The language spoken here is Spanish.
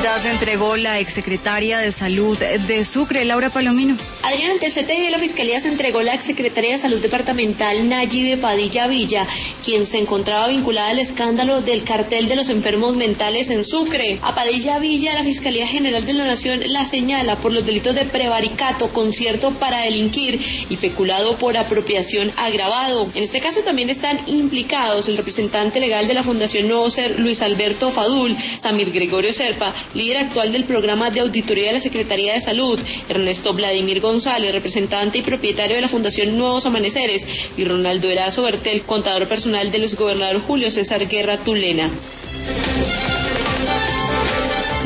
Ya se entregó la exsecretaria de Salud de Sucre, Laura Palomino. Adrián, ante el CTI de la Fiscalía se entregó la exsecretaria de Salud departamental Nayibe Padilla Villa, quien se encontraba vinculada al escándalo del cartel de los enfermos mentales en Sucre. A Padilla Villa, la Fiscalía General de la Nación la señala por los delitos de prevaricato, concierto para delinquir y peculado por apropiación agravado. En este caso también están implicados el representante legal de la Fundación Nuevo Ser, Luis Alberto Fadul, Samir Gregorio Serpa, líder actual del programa de auditoría de la Secretaría de Salud, Ernesto Vladimir González, representante y propietario de la Fundación Nuevos Amaneceres, y Ronaldo Erazo Bertel, contador personal del exgobernador Julio César Guerra Tulena.